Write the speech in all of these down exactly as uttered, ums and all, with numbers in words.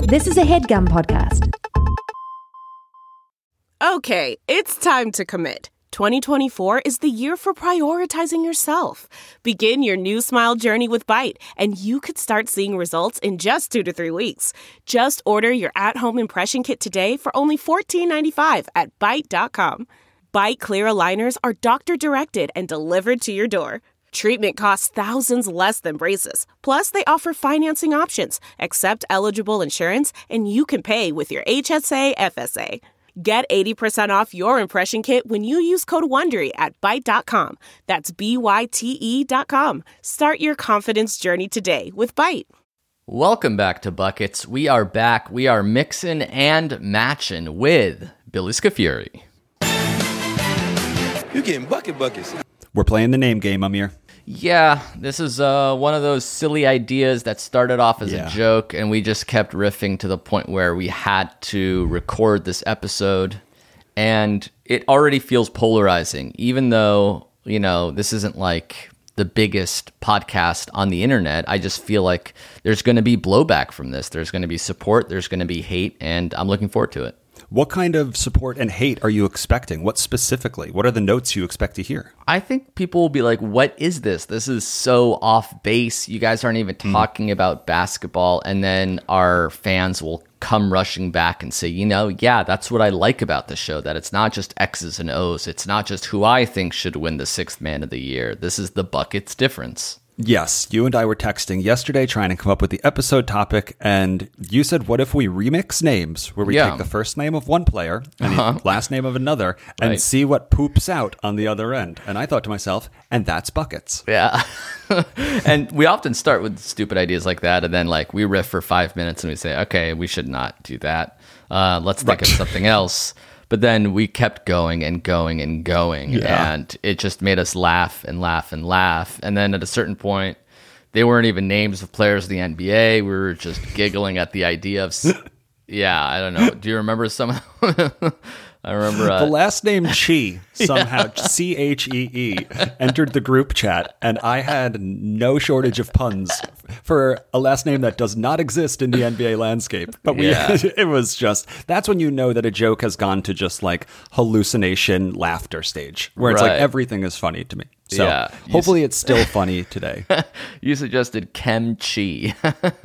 This is a HeadGum podcast. Okay, it's time to commit. twenty twenty-four is the year for prioritizing yourself. Begin your new smile journey with Byte, and you could start seeing results in just two to three weeks. Just order your at-home impression kit today for only fourteen ninety-five at byte dot com. Byte clear aligners are doctor-directed and delivered to your door. Treatment costs thousands less than braces. Plus, they offer financing options, accept eligible insurance, and you can pay with your H S A F S A. Get eighty percent off your impression kit when you use code WONDERY at byte dot com. That's B Y T E dot com. Start your confidence journey today with Byte. Welcome back to Buckets. We are back. We are mixing and matching with Billy Scafuri. You're getting bucket buckets. We're playing the name game, Amir. Yeah, this is uh, one of those silly ideas that started off as Yeah. a joke, and we just kept riffing to the point where we had to record this episode. And it already feels polarizing, even though, you know, this isn't like the biggest podcast on the internet. I just feel like there's going to be blowback from this. There's going to be support, there's going to be hate, and I'm looking forward to it. What kind of support and hate are you expecting? What specifically? What are the notes you expect to hear? I think people will be like, what is this? This is so off base. You guys aren't even talking mm. about basketball. And then our fans will come rushing back and say, you know, yeah, that's what I like about the show, that it's not just X's and O's. It's not just who I think should win the sixth man of the year. This is the Buckets difference. Yes, you and I were texting yesterday trying to come up with the episode topic, and you said, what if we remix names, where we Yeah. take the first name of one player and Uh-huh. the last name of another, and Right. see what poops out on the other end? And I thought to myself, and that's Buckets. Yeah. And we often start with stupid ideas like that, and then like we riff for five minutes and we say, okay, we should not do that. Uh, let's think Right. of something else. But then we kept going and going and going, Yeah. and it just made us laugh and laugh and laugh. And then at a certain point, they weren't even names of players of the N B A. We were just giggling at the idea of, s- yeah, I don't know. Do you remember some? I remember uh, The last name Chi, somehow, C H E E, entered the group chat, and I had no shortage of puns for a last name that does not exist in the N B A landscape. But we, Yeah. it was just, that's when you know that a joke has gone to just like hallucination laughter stage, where it's Right. like everything is funny to me. So Yeah. hopefully it's still funny today. you suggested Kem Chi.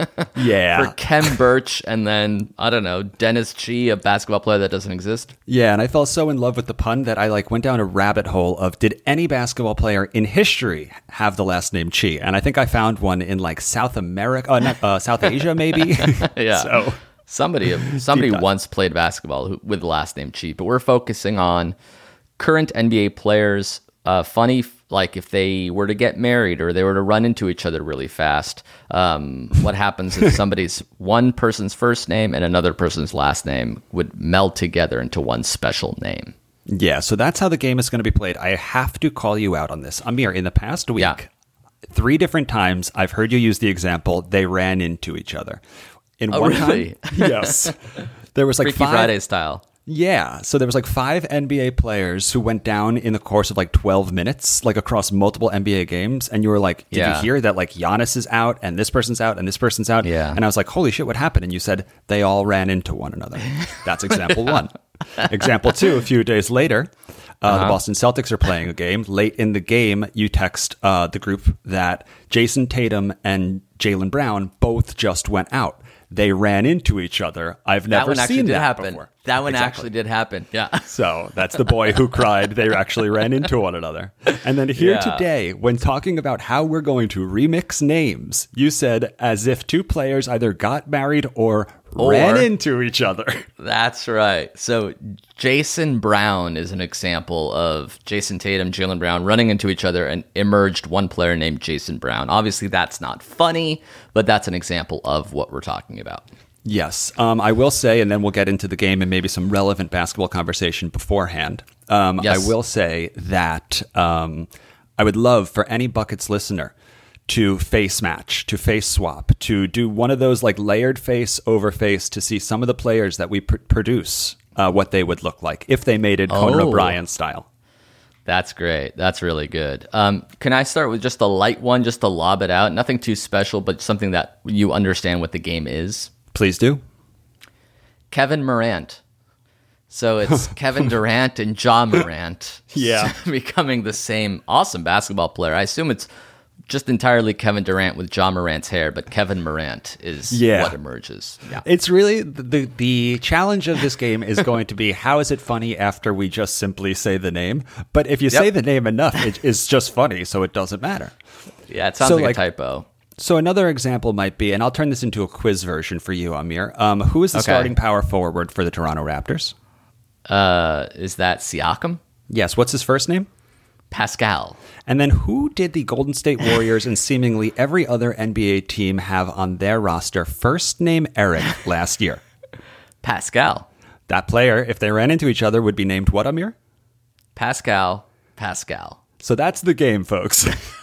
Yeah. For Kem Birch, and then I don't know, Dennis Chi, a basketball player that doesn't exist. Yeah, and I fell so in love with the pun that I like went down a rabbit hole of, did any basketball player in history have the last name Chi? And I think I found one in like South America, uh, not, uh, South Asia maybe. Yeah. So Somebody somebody dive. once played basketball who, with the last name Chi, but we're focusing on current N B A players. Uh, funny, like if they were to get married or they were to run into each other really fast, um, what happens if somebody's one person's first name and another person's last name would meld together into one special name? yeah, so that's how the game is going to be played. I have to call you out on this. Amir, in the past week, Yeah. three different times I've heard you use the example, they ran into each other. In Oh, one really? time, yes. There was like Freaky five, Friday style. Yeah, so there was like five N B A players who went down in the course of like twelve minutes, like across multiple N B A games. And you were like, did Yeah. you hear that like Giannis is out and this person's out and this person's out? Yeah. And I was like, holy shit, what happened? And you said, they all ran into one another. That's example one. Example two, a few days later, uh, Uh-huh. the Boston Celtics are playing a game. Late in the game, you text uh, the group that Jason Tatum and Jaylen Brown both just went out. They ran into each other. I've That never one actually seen did that happen. before. That one Exactly. actually did happen. Yeah. So that's the boy who cried. They actually ran into one another. And then here Yeah. today, when talking about how we're going to remix names, you said as if two players either got married or, Or- ran into each other. That's right. So Jason Brown is an example of Jason Tatum, Jaylen Brown running into each other and emerged one player named Jason Brown. Obviously, that's not funny, but that's an example of what we're talking about. Yes, um, I will say, and then we'll get into the game and maybe some relevant basketball conversation beforehand. Um, Yes. I will say that um, I would love for any Buckets listener to face match, to face swap, to do one of those like layered face over face to see some of the players that we pr- produce, uh, what they would look like if they made it Conan Oh. O'Brien style. That's great. That's really good. Um, can I start with just a light one, just to lob it out? Nothing too special, but something that you understand what the game is. Please do. Kevin Morant. So it's Kevin Durant and Ja Morant Yeah. becoming the same awesome basketball player. I assume it's just entirely Kevin Durant with Ja Morant's hair, but Kevin Morant is Yeah. what emerges. Yeah. It's really the the challenge of this game is going to be how is it funny after we just simply say the name? But if you Yep. say the name enough, it, it's just funny, so it doesn't matter. Yeah, it sounds So, like, like- a typo. So another example might be, and I'll turn this into a quiz version for you, Amir. Um, who is the Okay. starting power forward for the Toronto Raptors? Uh, is that Siakam? Yes. What's his first name? Pascal. And then who did the Golden State Warriors and seemingly every other N B A team have on their roster first name Eric last year? Pascal. That player, if they ran into each other, would be named what, Amir? Pascal. Pascal. So that's the game, folks.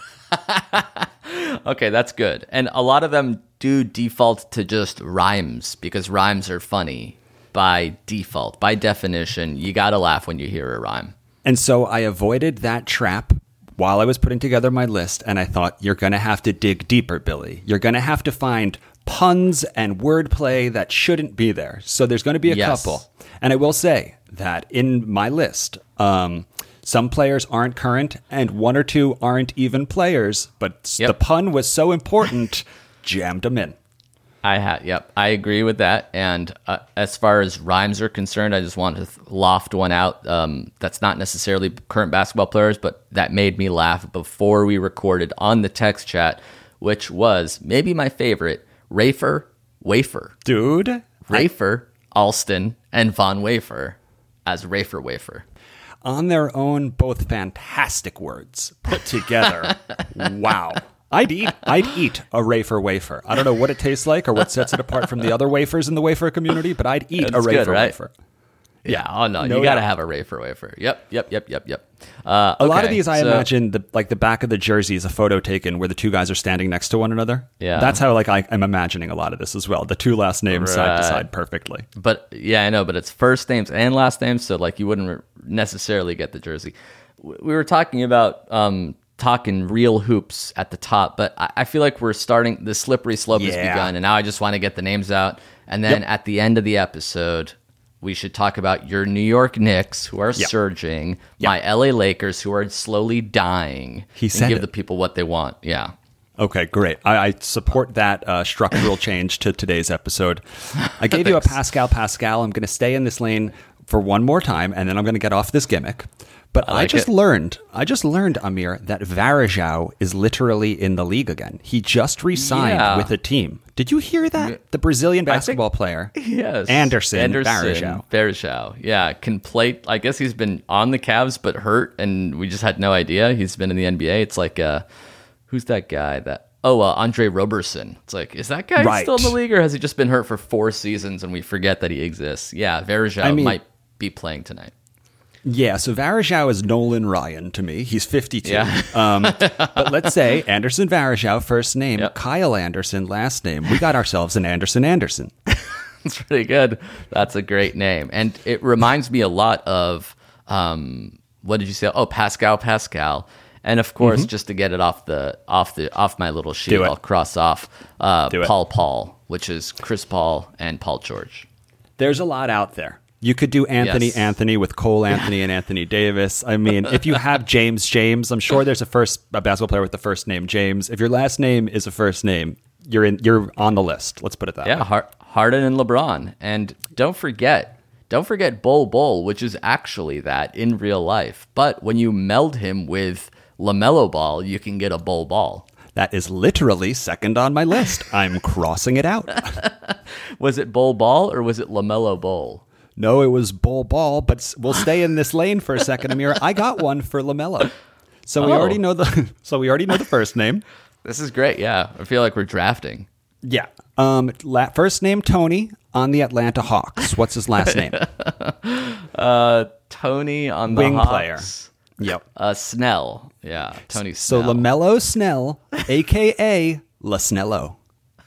Okay, that's good. And a lot of them do default to just rhymes because rhymes are funny by default. By definition, you got to laugh when you hear a rhyme. And so I avoided that trap while I was putting together my list, and I thought, you're going to have to dig deeper, Billy. You're going to have to find puns and wordplay that shouldn't be there. So there's going to be a Yes. couple. And I will say that in my list, um, some players aren't current, and one or two aren't even players, but Yep. the pun was so important, jammed them in. I ha- yep, I agree with that. And uh, as far as rhymes are concerned, I just wanted to th- loft one out. Um, that's not necessarily current basketball players, but that made me laugh before we recorded on the text chat, which was maybe my favorite: Rafer, Wafer, Dude, Rafer, Alston, and Von Wafer as Rafer Wafer. on their own, both fantastic words put together. Wow. I'd eat I'd eat a Rafer wafer. I don't know what it tastes like or what sets it apart from the other wafers in the wafer community, but I'd eat That's a good, Rafer right? wafer. Yeah, oh no, No you got to doubt. have a Rafer Wafer. Yep, yep, yep, yep, yep. Uh, A lot of okay, these, I so- imagine, the like the back of the jersey is a photo taken where the two guys are standing next to one another. Yeah. That's how like I, I'm imagining a lot of this as well. The two last names side to Right. side perfectly. But yeah, I know, but it's first names and last names, so like you wouldn't re- necessarily get the jersey. W- We were talking about um, talking real hoops at the top, but I, I feel like we're starting, the slippery slope has Yeah. begun, and now I just want to get the names out. And then Yep. at the end of the episode, we should talk about your New York Knicks, who are Yep. surging, my L A Lakers, who are slowly dying, He and said give it. the people what they want. Yeah. Okay, great. I, I support that uh, structural change to today's episode. I gave you a Thanks. Pascal Pascal. I'm going to stay in this lane for one more time, and then I'm going to get off this gimmick. But I, like just it. learned, I just learned, Amir, that Varejao is literally in the league again. He just re-signed Yeah. with a team. Did you hear that? The Brazilian basketball player, Yes. Anderson, Varejao. Varejao. Yeah, can play. I guess he's been on the Cavs but hurt, and we just had no idea. He's been in the N B A. It's like, uh, who's that guy that, oh, uh, Andre Roberson. It's like, is that guy Right. still in the league, or has he just been hurt for four seasons and we forget that he exists? Yeah, Varejao I mean- might be playing tonight. Yeah, so Varejao is Nolan Ryan to me. He's fifty-two. Yeah. um, but let's say Anderson Varejao, first name, Yep. Kyle Anderson, last name. We got ourselves an Anderson Anderson. It's pretty good. That's a great name. And it reminds me a lot of, um, what did you say? Oh, Pascal Pascal. And of course, just to get it off the off the off my little sheet, Mm-hmm. Do it. I'll cross off uh, Do it. Paul Paul, which is Chris Paul and Paul George. There's a lot out there. You could do Anthony Yes. Anthony with Cole Anthony and Anthony Davis. I mean, if you have James James, I'm sure there's a first a basketball player with the first name James. If your last name is a first name, you're in you're on the list. Let's put it that Yeah, way. Har- Harden and LeBron. And don't forget, don't forget Bol Bol, which is actually that in real life. But when you meld him with LaMelo Ball, you can get a Bol Ball. That is literally second on my list. I'm crossing it out. Was it Bol Ball or was it LaMelo Ball? No, it was Bol Ball, but s- we'll stay in this lane for a second, Amir. I got one for LaMelo. So we Oh. already know the so we already know the first name. This is great. Yeah, I feel like we're drafting. Yeah. Um la- first name Tony on the Atlanta Hawks. What's his last name? Uh, Tony on the Wing Hawks. player. Yep. Uh, Snell. Yeah, Tony So Snell. LaMelo Snell, aka La Snello.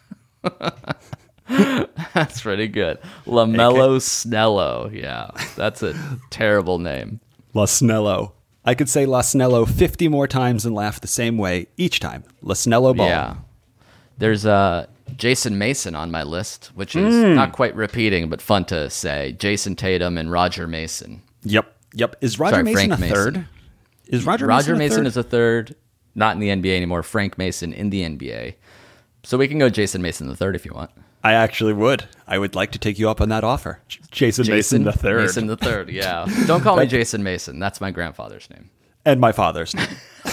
That's pretty good. LaMelo Snello. Yeah, that's a terrible name. La Snello. I could say La Snello fifty more times and laugh the same way each time. La Snello ball. Yeah. There's a Jason Mason on my list, which is mm. not quite repeating, but fun to say. Jason Tatum and Roger Mason. Yep. Yep. Is Roger Sorry, Mason Frank a Mason. third? Is Roger, Roger Mason, a Mason third? is a third. Not in the N B A anymore. Frank Mason in the N B A. So we can go Jason Mason the third if you want. I actually would. I would like to take you up on that offer. J- Jason, Jason Mason the third. Mason the third, yeah. Don't call me Jason Mason. That's my grandfather's name. And my father's name.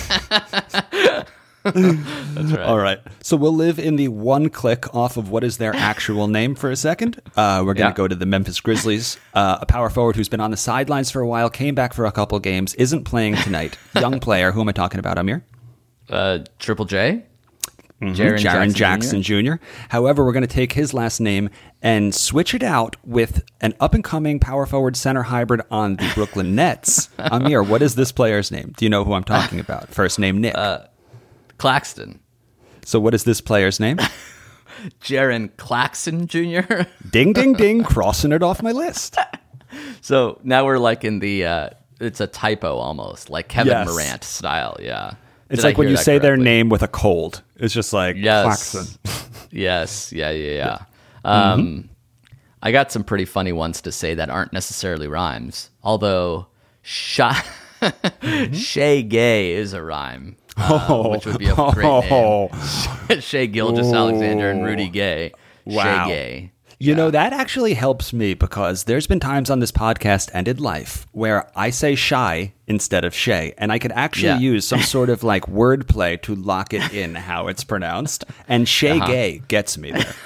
That's right. All right. So we'll live in the one click off of what is their actual name for a second. Uh, we're going to Yeah. go to the Memphis Grizzlies. Uh, a power forward who's been on the sidelines for a while, came back for a couple games, isn't playing tonight. Young player. Who am I talking about, Amir? Uh, Triple J? Mm-hmm. Jaren Jaren Jackson, Jackson Junior However, we're going to take his last name and switch it out with an up-and-coming power forward center hybrid on the Brooklyn Nets. Amir, what is this player's name? Do you know who I'm talking about? First name, Nick. Uh, Claxton. So what is this player's name? Jaren Claxton Junior Ding, ding, ding, crossing it off my list. So now we're like in the, uh, it's a typo almost, like Kevin Yes. Durant style, yeah. It's Did I like when hear you that say their correctly? name with a cold. It's just like Yes. Claxton. Yes, yeah, yeah, yeah. Um, mm-hmm. I got some pretty funny ones to say that aren't necessarily rhymes, although Sha- mm-hmm. Shea Gay is a rhyme. Uh, Oh. which would be a great name. Oh. Shea Gilgeous-Alexander and Rudy Gay. Wow. Shea Gay. You know, that actually helps me because there's been times on this podcast and in life where I say shy instead of Shay, and I could actually Yeah. use some sort of like wordplay to lock it in how it's pronounced. And Shay Uh-huh. Gay gets me there.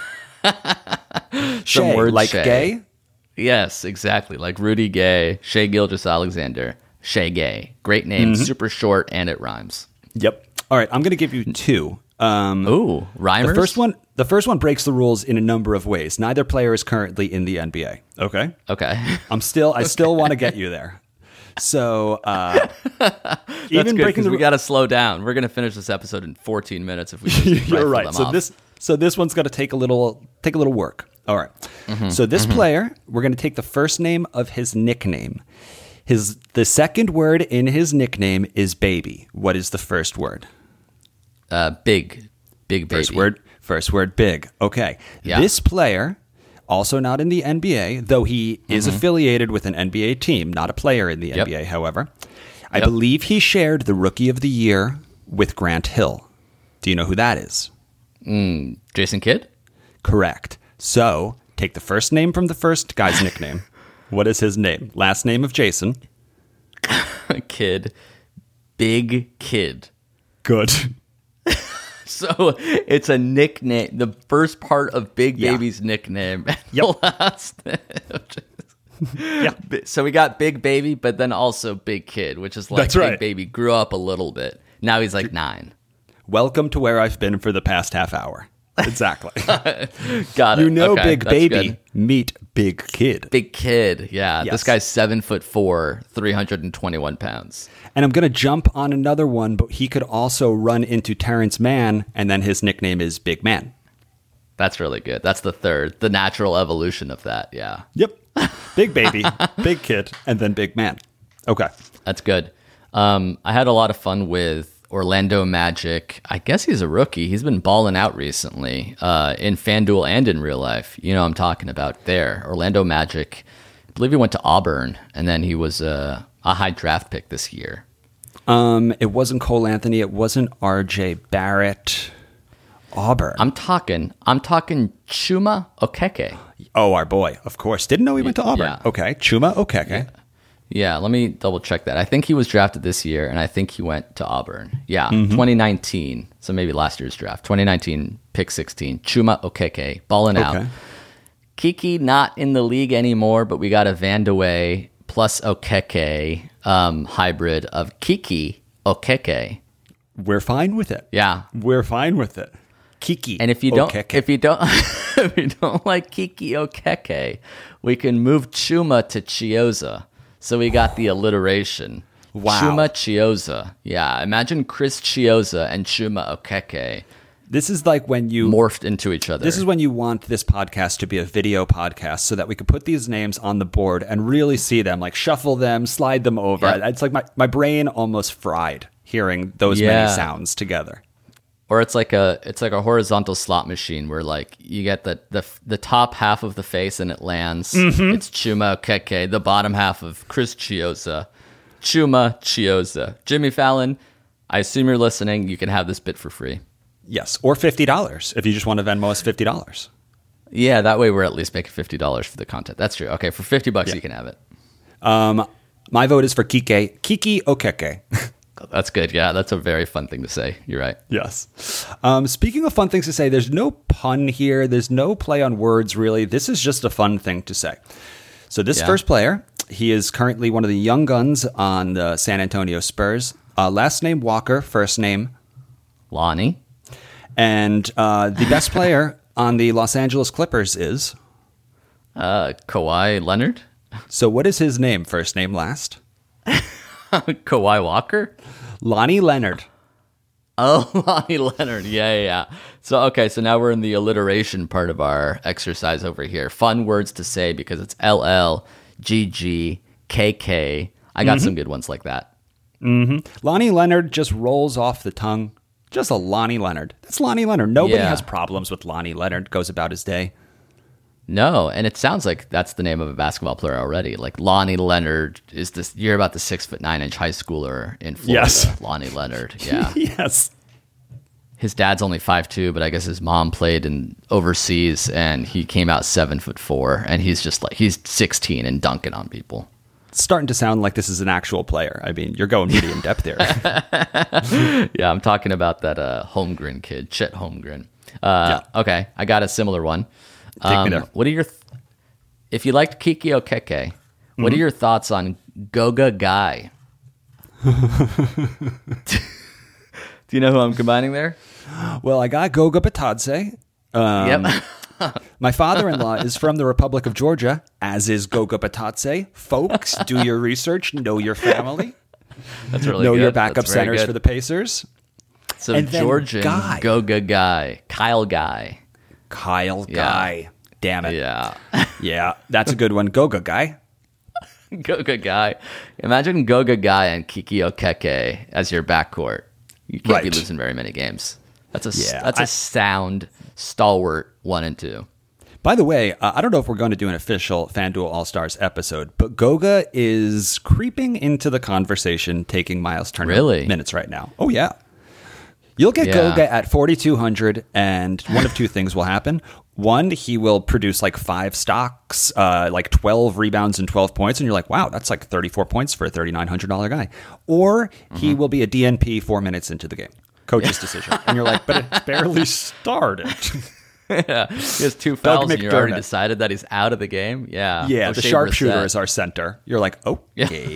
Some Shay, word like Shay. gay? Yes, exactly. Like Rudy Gay, Shea Gilgeous-Alexander, Shea Gay. Great name, Mm-hmm. super short, and it rhymes. Yep. All right, I'm going to give you two. Um, Ooh, rhymers? The first one, the first one breaks the rules in a number of ways. Neither player is currently in the N B A. Okay. Okay. I'm still, I still want to get you there. So, uh, That's even good, breaking 'cause the we ru- got to slow down. We're going to finish this episode in fourteen minutes if we just You're rifle right. them So off. this, so this one's going to take a little, take a little work. All right. So this player, we're going to take the first name of his nickname. His the second word in his nickname is baby. What is the first word? Uh, big, big baby. First word, first word, big. Okay. Yeah. This player, also not in the N B A, though he is affiliated with an N B A team, not a player in the Yep. N B A, however. I Yep. believe he shared the Rookie of the Year with Grant Hill. Do you know who that is? Mm, Jason Kidd? Correct. So take the first name from the first guy's nickname. What is his name? Last name of Jason. Kid. Big Kid. Good. So it's a nickname. The first part of Big Yeah. Baby's nickname. And Yep. The last Yeah. So we got Big Baby, but then also Big Kid, which is like That's Big right. Baby grew up a little bit. Now he's like nine. Welcome to where I've been for the past half hour. Exactly. Got it. You know, Okay, Big that's Baby, good. meet Big Kid. Big Kid. Yeah. Yes. This guy's seven foot four, three hundred twenty-one pounds. And I'm going to jump on another one, but he could also run into Terrence Mann, and then his nickname is Big Man. That's really good. That's the third, the natural evolution of that. Yeah. Yep. Big Baby, Big Kid, and then Big Man. Okay. That's good. Um, I had a lot of fun with Orlando Magic. I guess he's a rookie. He's been balling out recently uh, in FanDuel and in real life. You know what I'm talking about there. Orlando Magic. I believe he went to Auburn, and then he was uh, a high draft pick this year. Um, it wasn't Cole Anthony. It wasn't R J Barrett. Auburn. I'm talking. I'm talking Chuma Okeke. oh, our boy. Of course. Didn't know he went to Auburn. Yeah. Okay. Chuma Okeke. Yeah, let me double check that. I think he was drafted this year, and I think he went to Auburn. Yeah, twenty nineteen. So maybe last year's draft. twenty nineteen, pick sixteen. Chuma Okeke, balling out. Okay. Kiki not in the league anymore, but we got a Vandaway plus Okeke um, hybrid of Kiki Okeke. We're fine with it. Yeah, We're fine with it. Kiki. and if you don't, Okeke. if you don't, if you don't like Kiki Okeke, we can move Chuma to Chioza. So we got the alliteration. Wow. Chuma Chioza. Yeah, imagine Chris Chioza and Chuma Okeke This is like when you morphed into each other. This is when you want this podcast to be a video podcast so that we could put these names on the board and really see them, like shuffle them, slide them over. Yeah. It's like my, my brain almost fried hearing those Yeah. many sounds together. Or it's like a it's like a horizontal slot machine where like you get the the, the top half of the face and it lands. Mm-hmm. It's Chuma Okeke. The bottom half of Chris Chiozza. Chuma Chiozza. Jimmy Fallon, I assume you're listening. You can have this bit for free. Yes, or fifty dollars if you just want to Venmo us fifty dollars. Yeah, that way we're at least making fifty dollars for the content. That's true. Okay, for fifty bucks, yeah. You can have it. Um, my vote is for Kike, Kiki Okeke. That's good. Yeah, that's a very fun thing to say. You're right. Yes. Um, speaking of fun things to say, there's no pun here. There's no play on words, really. This is just a fun thing to say. So this yeah. first player, he is currently one of the young guns on the San Antonio Spurs. Uh, last name Walker, first name Lonnie. And uh, the best player on the Los Angeles Clippers is? Uh, Kawhi Leonard. So what is his name, first name, last? Kawhi Walker? Lonnie Leonard. Oh, Lonnie Leonard. Yeah, yeah, yeah. So, okay, so now we're in the alliteration part of our exercise over here. Fun words to say because it's L L, G G, K K. I got mm-hmm. some good ones like that. Mm-hmm. Lonnie Leonard just rolls off the tongue. Just a Lonnie Leonard. That's Lonnie Leonard. Nobody yeah. has problems with Lonnie Leonard. Goes about his day. No, and it sounds like that's the name of a basketball player already. Like Lonnie Leonard is this. You're about the six foot nine inch high schooler in Florida. Yes, Lonnie Leonard. Yeah. Yes. His dad's only five two, but I guess his mom played in overseas, and he came out seven foot four, and he's just like he's sixteen and dunking on people. It's starting to sound like this is an actual player. I mean, you're going pretty in depth there. Yeah, I'm talking about that uh, Holmgren kid, Chet Holmgren. Uh, yeah. Okay, I got a similar one. Take um, me there. What are your, th- if you liked Kiki Okeke, mm-hmm. what are your thoughts on Goga Guy? Do you know who I'm combining there? Well, I got Goga Batadze. Um, yep. My father-in-law is from the Republic of Georgia, as is Goga Batadze. Folks, do your research, know your family. That's really know good. your backup centers good. for the Pacers. So and Georgian Guy. Goga Guy, Kyle Guy. Kyle yeah. Guy. Damn it. Yeah. Yeah, that's a good one. Goga Guy. Goga Guy. Imagine Goga Guy and Kiki Okeke as your backcourt. You can't right. be losing very many games. That's a yeah, that's a I, sound, stalwart one and two. By the way, uh, I don't know if we're going to do an official FanDuel All-Stars episode, but Goga is creeping into the conversation, taking Miles Turner really? minutes right now. Oh, yeah. You'll get yeah. Goga at forty-two hundred, and one of two things will happen. One, he will produce like five stocks, uh, like twelve rebounds and twelve points, and you're like, wow, that's like thirty-four points for a thirty-nine hundred dollars guy. Or mm-hmm. he will be a D N P four minutes into the game. Coach's yeah. decision. And you're like, but it barely started. Yeah, he has two fouls and you already decided that he's out of the game. Yeah. Yeah, O'Shea the sharpshooter Brissett is our center. You're like, okay.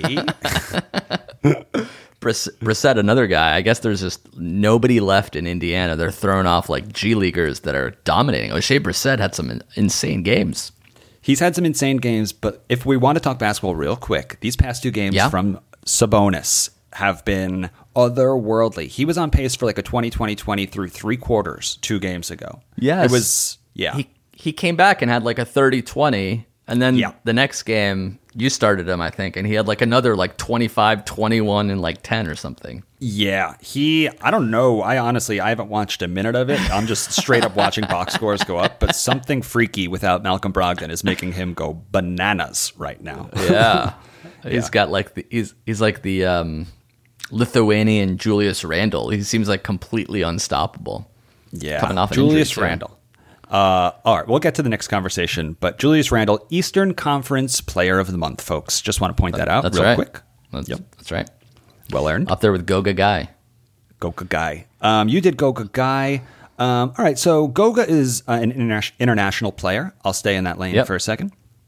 Yeah. Brissett, another guy. I guess there's just nobody left in Indiana. They're throwing off like G Leaguers that are dominating. O'Shea Brissett had some insane games. He's had some insane games, but if we want to talk basketball real quick, these past two games yeah. from Sabonis have been otherworldly. He was on pace for like a twenty twenty twenty through three quarters two games ago. Yes. It was, yeah. He, he came back and had like a thirty twenty, and then yeah. the next game, you started him, I think, and he had like another like twenty-five, twenty-one, and like ten or something. Yeah, he, I don't know. I honestly, I haven't watched a minute of it. I'm just straight up watching box scores go up, but something freaky without Malcolm Brogdon is making him go bananas right now. Yeah. He's yeah. got like the, he's, he's like the um, Lithuanian Julius Randle. He seems like completely unstoppable. Yeah. Coming off an Julius injury, Randle. Uh, all right, we'll get to the next conversation, but Julius Randle, Eastern Conference Player of the Month, folks. Just want to point that out that's real right. quick. That's, yep. that's right. Well earned. Up there with Goga Guy. Goga Guy. Um, you did Goga Guy. Um, all right, so Goga is uh, an interna- international player. I'll stay in that lane yep. for a second.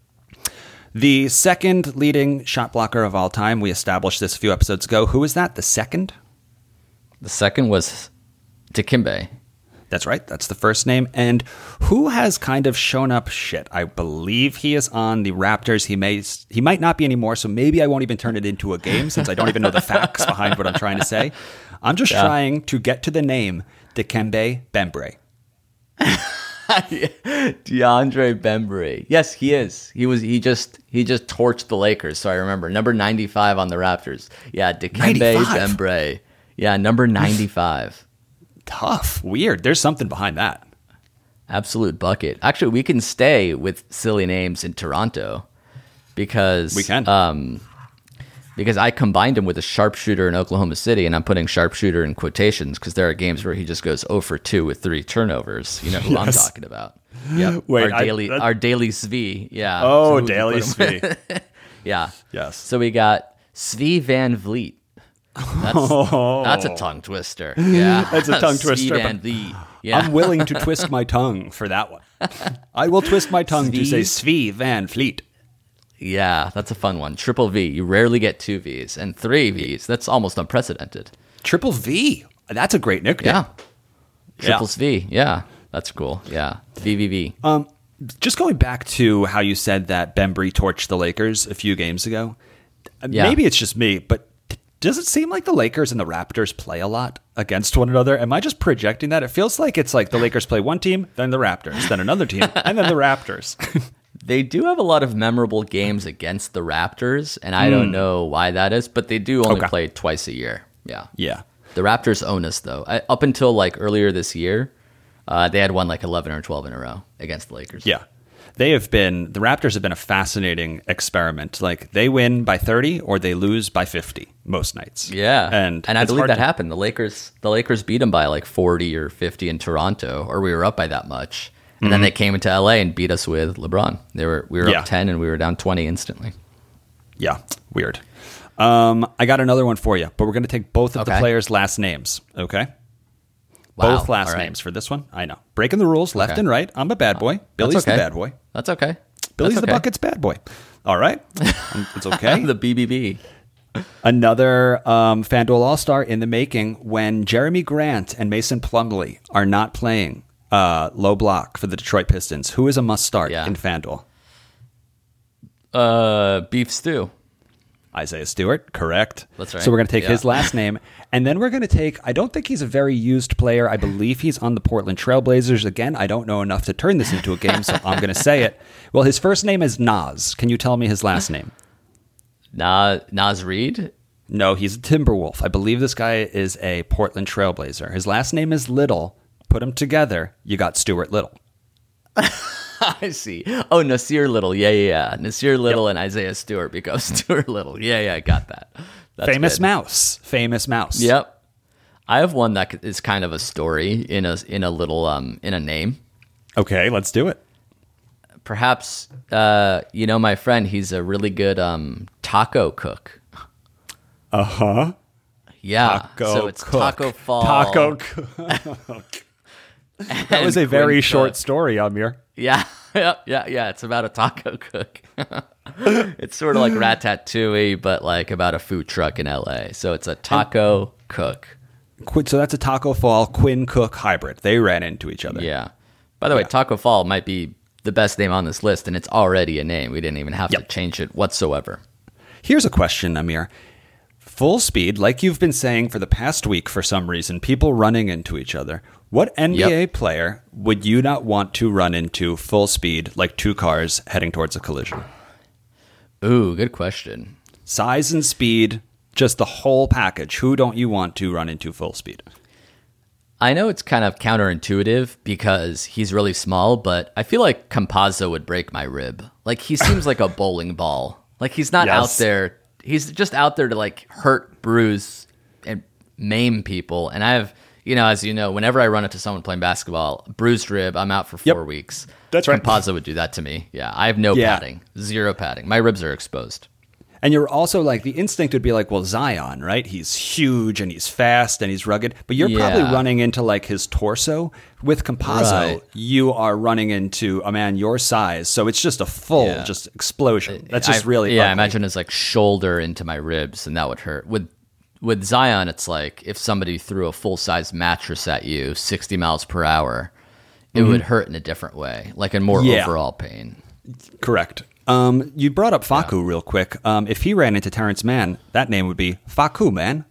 The second leading shot blocker of all time. We established this a few episodes ago. Who is that? The second? The second was Dikembe. That's right. That's the first name. And who has kind of shown up shit? I believe he is on the Raptors. He may, he might not be anymore, so maybe I won't even turn it into a game since I don't even know the facts behind what I'm trying to say. I'm just yeah. trying to get to the name Dikembe Bembre. DeAndre Bembre. Yes, he is. He was. He just. He just torched the Lakers. So I remember number ninety-five on the Raptors. Yeah, Dikembe Bembre. Yeah, number ninety-five. Tough. Weird. There's something behind that. Absolute bucket. Actually, we can stay with silly names in Toronto because we can. Um, because I combined him with a sharpshooter in Oklahoma City, and I'm putting sharpshooter in quotations because there are games where he just goes zero for two with three turnovers. You know who yes. I'm talking about. Yep. Wait, our I, daily, that... our daily Svi. Yeah. Oh, so daily Svi. Yeah. Yes. So we got Svi Van Vliet. That's, oh. that's a tongue twister. Yeah. That's a tongue twister. Svi Van Vliet. Yeah. I'm willing to twist my tongue for that one. I will twist my tongue Svi? to say Svi Van Vliet. Yeah, that's a fun one. Triple V. You rarely get two V's and three V's. That's almost unprecedented. Triple V. That's a great nickname. Yeah. Triple yeah. V. Yeah. That's cool. Yeah. V V V. Um, just going back to how you said that Bembry torched the Lakers a few games ago. Yeah. Maybe it's just me, but does it seem like the Lakers and the Raptors play a lot against one another? Am I just projecting that? It feels like it's like the Lakers play one team, then the Raptors, then another team, and then the Raptors. They do have a lot of memorable games against the Raptors, and I mm. don't know why that is, but they do only okay. play twice a year. Yeah. Yeah. The Raptors own us, though. I, up until like earlier this year, uh, they had won like eleven or twelve in a row against the Lakers. Yeah. They have been, the Raptors have been a fascinating experiment. Like, they win by thirty or they lose by fifty most nights. Yeah. And, and I believe that to... happened. The Lakers the Lakers beat them by like forty or fifty in Toronto, or we were up by that much. And mm-hmm. then they came into L A and beat us with LeBron. They were We were yeah. up ten and we were down twenty instantly. Yeah. Weird. Um, I got another one for you, but we're going to take both of okay. the players' last names. Okay? Wow. Both last right. names for this one. I know. Breaking the rules left okay. and right. I'm a bad boy. Billy's okay. the bad boy. That's okay. Billy's That's okay. the bucket's bad boy. All right. It's okay. The B B B. Another um, FanDuel All-Star in the making when Jeremy Grant and Mason Plumlee are not playing uh, low block for the Detroit Pistons. Who is a must-start yeah. in FanDuel? Uh, Beef Stew. Isaiah Stewart, correct. That's right. So we're going to take yeah. his last name, and then we're going to take, I don't think he's a very used player. I believe he's on the Portland Trailblazers. Again, I don't know enough to turn this into a game, so I'm going to say it. Well, his first name is Naz. Can you tell me his last name? Na- Naz Reid? No, he's a Timberwolf. I believe this guy is a Portland Trailblazer. His last name is Little. Put them together, you got Stuart Little. I see. Oh, Nasir Little. Yeah, yeah, yeah. Nasir Little yep. and Isaiah Stewart become Stuart Little. Yeah, yeah, I got that. That's Famous good. Mouse. Famous Mouse. Yep. I have one that is kind of a story in a in a little um in a name. Okay, let's do it. Perhaps uh you know my friend, he's a really good um taco cook. Uh-huh. Yeah. Taco so it's cook. Taco Fall. Taco cook. That was a very short cook. story, Amir. Yeah, yeah, yeah, yeah. It's about a taco cook. It's sort of like Ratatouille, but like about a food truck in L A. So it's a taco and, cook. So that's a Taco Fall Quinn Cook hybrid. They ran into each other. Yeah. By the yeah. way, Taco Fall might be the best name on this list, and it's already a name. We didn't even have yep. to change it whatsoever. Here's a question, Amir. Full speed, like you've been saying for the past week for some reason, people running into each other. What N B A yep. player would you not want to run into full speed, like two cars heading towards a collision? Ooh, good question. Size and speed, just the whole package. Who don't you want to run into full speed? I know it's kind of counterintuitive because he's really small, but I feel like Campazzo would break my rib. Like, he seems like a bowling ball. Like, he's not yes. out there. He's just out there to, like, hurt, bruise, and maim people. And I have... You know, as you know, whenever I run into someone playing basketball, bruised rib, I'm out for four yep. weeks. That's right. Campazzo would do that to me. Yeah, I have no yeah. padding, zero padding. My ribs are exposed. And you're also like, the instinct would be like, well, Zion, right? He's huge and he's fast and he's rugged. But you're yeah. probably running into like his torso. With Campazzo, right. you are running into a man your size. So it's just a full yeah. just explosion. That's just I, really Yeah, ugly. I imagine his like shoulder into my ribs, and that would hurt. With With Zion, it's like if somebody threw a full-size mattress at you, sixty miles per hour, it mm-hmm. would hurt in a different way, like in more yeah. overall pain. Correct. Um, you brought up Facu yeah. real quick. Um, if he ran into Terrence Mann, that name would be Facu Man.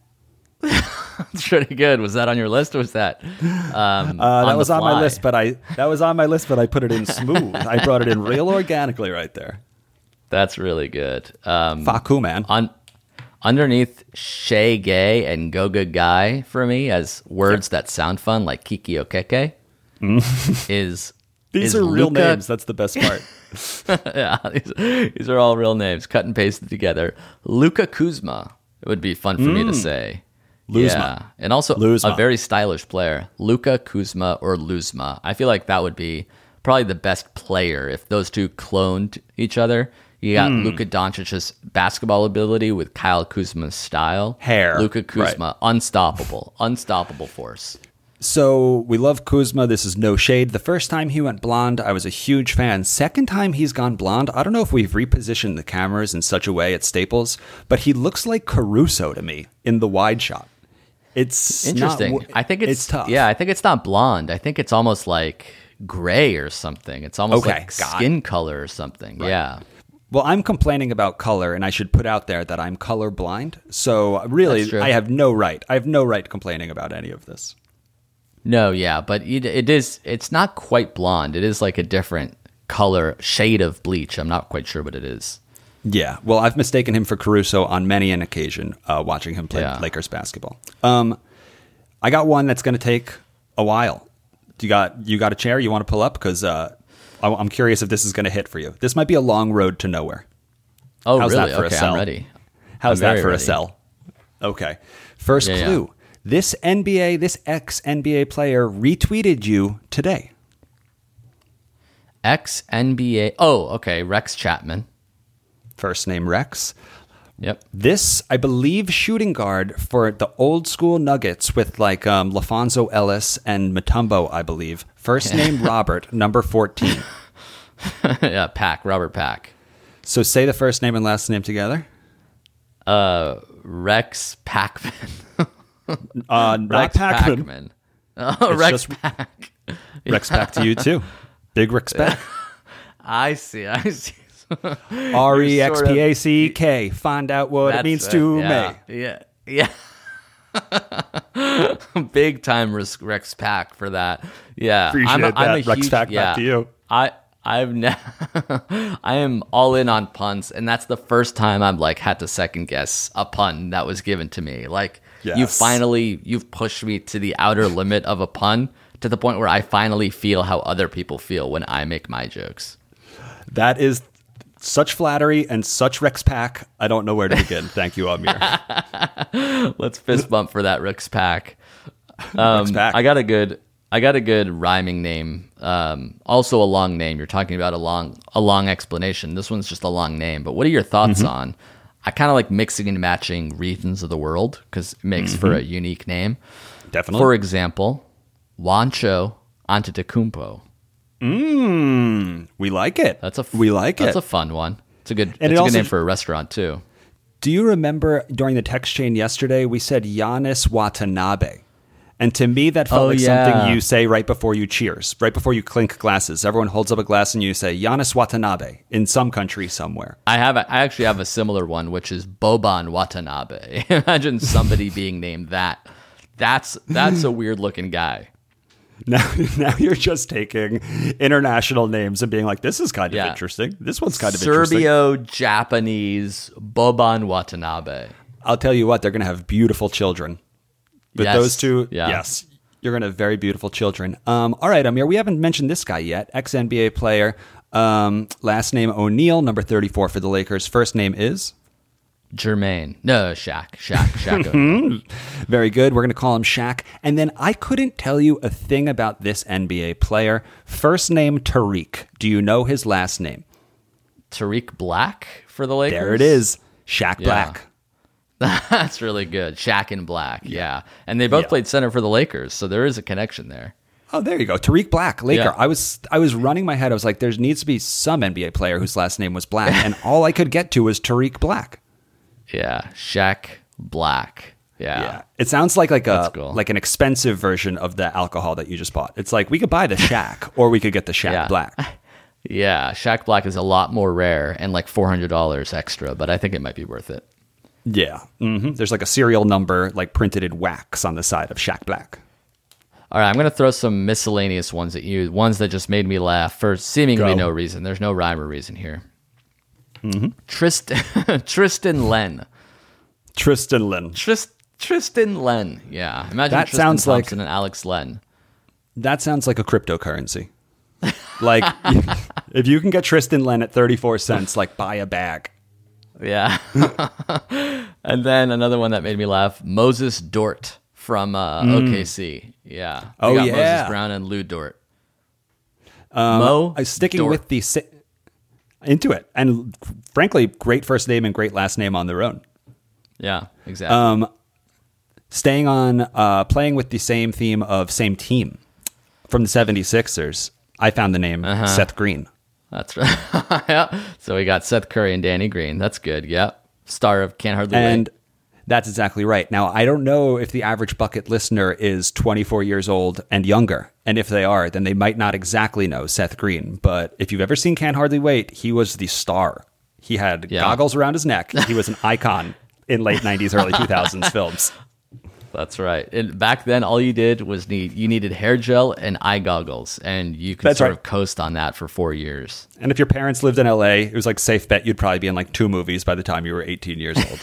That's pretty good. Was that on your list, or was that? Um, uh, that on was the on fly? my list, but I that was on my list, but I put it in smooth. I brought it in real organically right there. That's really good. Um, Facu Man. On underneath Shay Gay and Goga Guy for me as words that sound fun, like Kiki Okeke, is These is are real Luka- names. That's the best part. yeah, these, these are all real names, cut and pasted together. Luka Kuzma. It would be fun for me to say. Luzma. Yeah, and also Luzma. a very stylish player, Luka Kuzma or Luzma. I feel like that would be probably the best player if those two cloned each other. You got Hmm. Luka Doncic's basketball ability with Kyle Kuzma's style. Hair. Luka Kuzma, unstoppable, unstoppable force. So we love Kuzma. This is no shade. The first time he went blonde, I was a huge fan. Second time he's gone blonde, I don't know if we've repositioned the cameras in such a way at Staples, but he looks like Caruso to me in the wide shot. It's Interesting. Not, I think it's, it's tough. Yeah, I think it's not blonde. I think it's almost like gray or something. It's almost Okay, like got it. skin color or something. Yeah. Well, I'm complaining about color, and I should put out there that I'm color blind. So That's really, true. I have no right. I have no right complaining about any of this. No, yeah, but it, it is. It's not quite blonde. It is like a different color shade of bleach. I'm not quite sure what it is. Yeah, well, I've mistaken him for Caruso on many an occasion uh, watching him play Yeah. Lakers basketball. Um, I got one that's going to take a while. Do you got you got a chair you want to pull up? Because uh, I- I'm curious if this is going to hit for you. This might be a long road to nowhere. Oh, How's really? that for a Okay, sell? I'm ready. How's I'm that very for ready. a sell? Okay. First Yeah, clue. yeah. This N B A, this ex-N B A player retweeted you today. Ex N B A. Oh, okay. Rex Chapman. First name Rex. Yep. This, I believe, shooting guard for the old school Nuggets with like um, LaFonso Ellis and Mutombo, I believe. First name Robert, number fourteen. yeah, Pack. Robert Pack. So say the first name and last name together. Uh, Rex Packman. Uh, not Rex Packman. Packman. Oh, It's Rex just- Pack. Rex Pack to you too. Big Rex Pack. I see. I see. R E X P A C K. Find out what it That's means to yeah. me. Yeah. Yeah. Big time Rex, Rex Pack for that. Yeah. Appreciate I'm a, I'm a that. Rex huge, Pack, back yeah. to you. I I've ne- I am all in on puns, and that's the first time I've like had to second guess a pun that was given to me. Like you Yes. finally you've pushed me to the outer limit of a pun to the point where I finally feel how other people feel when I make my jokes. That is such flattery and such Rex Pack. I don't know where to begin. Thank you, Amir. Let's fist bump for that Rex Pack. Um, Rex Pack. I got a good, I got a good rhyming name. Um, also a long name. You're talking about a long, a long explanation. This one's just a long name. But what are your thoughts Mm-hmm. on? I kind of like mixing and matching regions of the world because it makes for a unique name. Definitely. For example, Juancho Antetokounmpo. Mm, we like it. That's a f- we like that's it. a fun one. It's a good. And it's it a good also- name for a restaurant too. Do you remember during the text chain yesterday we said Giannis Watanabe? And to me, that felt Oh, like yeah. something you say right before you cheers, right before you clink glasses. Everyone holds up a glass and you say Giannis Watanabe in some country somewhere. I have. A, I actually have a similar one, which is Boban Watanabe. Imagine somebody being named that. That's that's a weird looking guy. Now, now you're just taking international names and being like, this is kind of Yeah. interesting. This one's kind of interesting. Serbio-Japanese Boban Watanabe. I'll tell you what, they're going to have beautiful children. With Yes. those two, Yeah. yes, you're going to have very beautiful children. Um, all right, Amir, we haven't mentioned this guy yet. Ex-N B A player. Um, last name O'Neal, number thirty-four for the Lakers. First name is? Jermaine. No, Shaq. Shaq. Shaq. O'Neal. Very good. We're going to call him Shaq. And then I couldn't tell you a thing about this N B A player. First name Tariq. Do you know his last name? Tariq Black for the Lakers. There it is. Shaq Yeah. Black. That's really good. Shaq and Black. Yeah. And they both Yeah. played center for the Lakers, so there is a connection there. Oh, there you go. Tariq Black, Laker. Yeah. I was I was running my head. I was like, there needs to be some N B A player whose last name was Black. And all I could get to was Tariq Black. Yeah. Shaq Black. Yeah. Yeah. It sounds like like a That's cool. like an expensive version of the alcohol that you just bought. It's like we could buy the Shaq or we could get the Shaq Yeah. Black. Yeah, Shaq Black is a lot more rare and like four hundred dollars extra, but I think it might be worth it. Yeah. hmm There's like a serial number like printed in wax on the side of Shaq Black. All right, I'm going to throw some miscellaneous ones at you, ones that just made me laugh for seemingly Go. no reason. There's no rhyme or reason here. Mm-hmm. Tristan, Tristan Len. Tristan Len. Trist, Tristan Len. Yeah. Imagine That Tristan sounds like- Thompson and Alex Len. That sounds like a cryptocurrency. Like, if you can get Tristan Len at thirty-four cents, like, buy a bag. Yeah. And then another one that made me laugh, Moses Dort from uh, O K C. Yeah. We Oh, got yeah. Moses Brown and Lou Dort. Um, Mo uh, sticking Dort. with the si- into it, and frankly, great first name and great last name on their own. Yeah, exactly. Um, staying on, uh, playing with the same theme of same team from the seventy-sixers, I found the name Uh-huh. Seth Green. That's right. Yeah. So we got Seth Curry and Danny Green. That's good. Yep. Star of Can't Hardly And Wait. that's exactly right. Now, I don't know if the average Bucket listener is twenty-four years old and younger. And if they are, then they might not exactly know Seth Green. But if you've ever seen Can't Hardly Wait, he was the star. He had Yeah. goggles around his neck. He was an icon in late nineties, early two thousands films. That's right. And back then, all you did was need you needed hair gel and eye goggles, and you could That's sort right. of coast on that for four years. And if your parents lived in L A, it was like safe bet you'd probably be in like two movies by the time you were eighteen years old.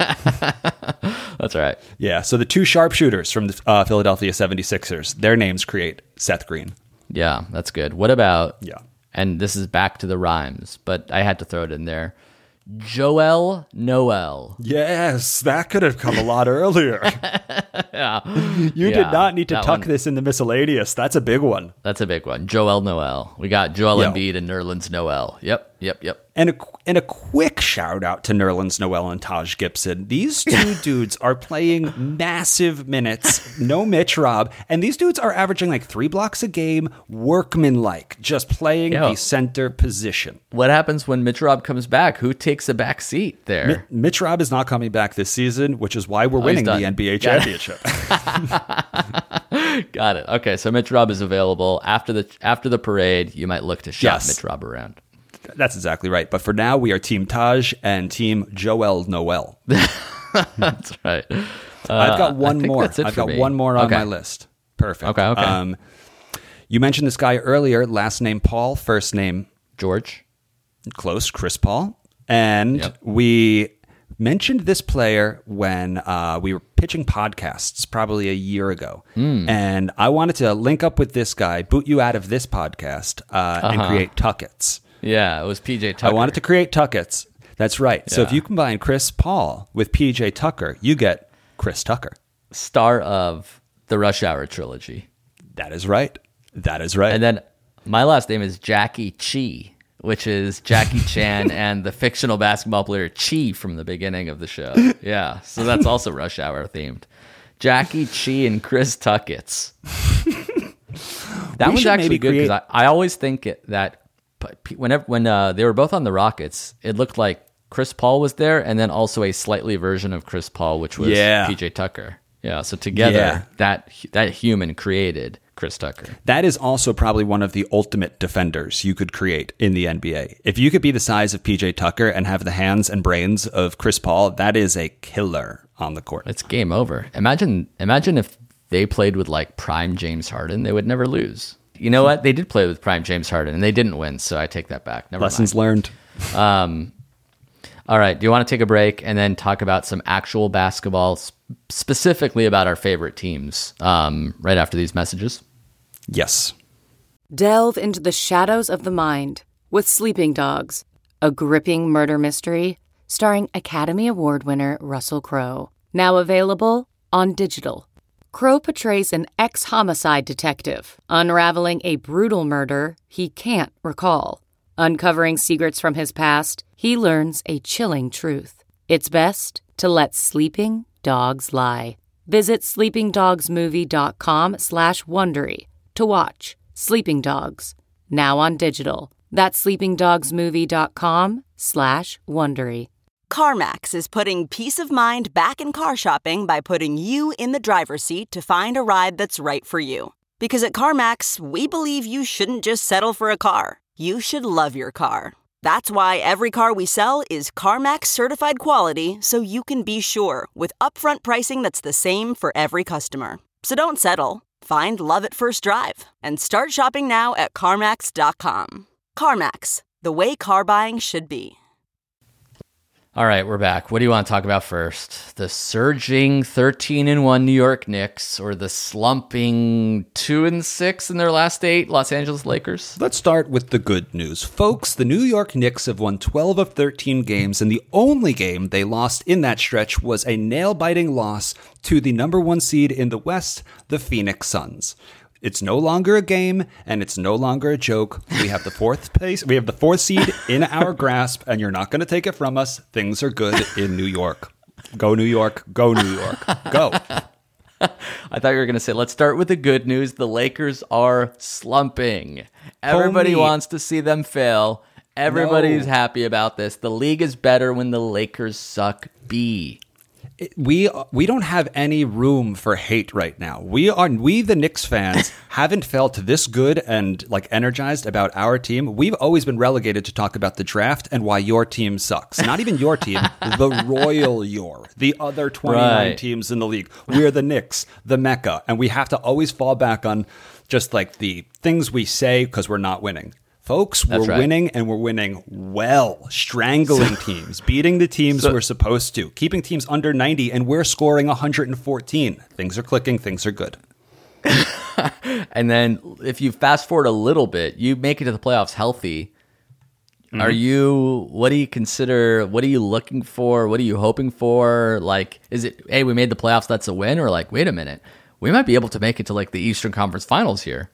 That's right. Yeah, so the two sharpshooters from the uh, Philadelphia seventy-sixers, their names create Seth Green. Yeah, that's good. What about? Yeah. And this is back to the rhymes, but I had to throw it in there. Joel Noel. Yes, that could have come a lot earlier. Yeah, You Yeah, did not need to that tuck one. this in the miscellaneous. That's a big one. That's a big one. Joel Noel. We got Joel Yo. Embiid and Nerlens Noel. Yep, yep, yep. And a, and a quick shout out to Nerlens Noel and Taj Gibson. These two dudes are playing massive minutes. No Mitch Rob. And these dudes are averaging like three blocks a game, workmanlike, just playing Yo. the center position. What happens when Mitch Rob comes back? Who takes a back seat there? Mi- Mitch Rob is not coming back this season, which is why we're Oh, he's winning the done. N B A Got it. championship. Got it. Okay, so Mitch Rob is available after the after the parade. You might look to shop Yes. Mitch Rob around. That's exactly right. But for now, we are Team Taj and Team Joel Noel. That's right. Uh, I've got one I think more. that's it I've for got me. one more on Okay. my list. Perfect. Okay, okay. Um, you mentioned this guy earlier. Last name Paul, first name George. close, Chris Paul. And Yep. we mentioned this player when uh, we were pitching podcasts probably a year ago. Hmm. And I wanted to link up with this guy, boot you out of this podcast, uh, and Uh-huh. create Tuckets. Yeah, it was P J Tucker. I wanted to create Tuckets. That's right. So if Yeah. you combine Chris Paul with P J Tucker, you get Chris Tucker. star of the Rush Hour trilogy. That is right. That is right. And then my last name is Jackie Chi, which is Jackie Chan and the fictional basketball player Chi from the beginning of the show. Yeah, so that's also Rush Hour themed. Jackie Chi and Chris Tuckets. That We one's should actually maybe good create- because I, I always think it, that p- whenever when uh, they were both on the Rockets, it looked like Chris Paul was there, and then also a slightly version of Chris Paul, which was Yeah. P J Tucker. Yeah, so together Yeah. that that human created Chris Tucker. That is also probably one of the ultimate defenders you could create in the N B A. If you could be the size of P J Tucker and have the hands and brains of Chris Paul, that is a killer on the court. It's game over. Imagine imagine if they played with like prime James Harden, they would never lose. You know what? They did play with prime James Harden and they didn't win, so I take that back. Never Lessons mind. learned. All right, do you want to take a break and then talk about some actual basketball, sp- specifically about our favorite teams, um, right after these messages? Yes. Delve into the shadows of the mind with Sleeping Dogs, a gripping murder mystery starring Academy Award winner Russell Crowe. Now available on digital. Crowe portrays an ex-homicide detective unraveling a brutal murder he can't recall. Uncovering secrets from his past, he learns a chilling truth. It's best to let sleeping dogs lie. Visit sleepingdogsmovie.com slash Wondery to watch Sleeping Dogs, now on digital. That's sleepingdogsmovie.com slash Wondery. CarMax is putting peace of mind back in car shopping by putting you in the driver's seat to find a ride that's right for you. Because at CarMax, we believe you shouldn't just settle for a car. You should love your car. That's why every car we sell is CarMax certified quality, so you can be sure with upfront pricing that's the same for every customer. So don't settle. Find love at first drive and start shopping now at CarMax dot com. CarMax, the way car buying should be. All right, we're back. What do you want to talk about first? The surging thirteen and one New York Knicks or the slumping two and six in their last eight Los Angeles Lakers? Let's start with the good news. Folks, the New York Knicks have won twelve of thirteen games, and the only game they lost in that stretch was a nail-biting loss to the number one seed in the West, the Phoenix Suns. It's no longer a game, and it's no longer a joke. We have the fourth place. We have the fourth seed in our grasp, and you're not going to take it from us. Things are good in New York. Go New York. Go New York. Go. I thought you were going to say, let's start with the good news. The Lakers are slumping. Everybody Homie. wants to see them fail. Everybody's No. happy about this. The league is better when the Lakers suck B. We we don't have any room for hate right now. We are we the Knicks fans haven't felt this good and like energized about our team. We've always been relegated to talk about the draft and why your team sucks. Not even your team, the Royal Your, the other twenty-nine Right. teams in the league. We're the Knicks, the Mecca, and we have to always fall back on just like the things we say because we're not winning. Folks, That's we're right. winning, and we're winning well, strangling teams, beating the teams So- we're supposed to, keeping teams under ninety, and we're scoring one hundred fourteen. Things are clicking, things are good. And then if you fast forward a little bit, you make it to the playoffs healthy. Mm-hmm. Are you, what do you consider, what are you looking for? What are you hoping for? Like, is it, hey, we made the playoffs, that's a win? Or like, wait a minute, we might be able to make it to like the Eastern Conference Finals here.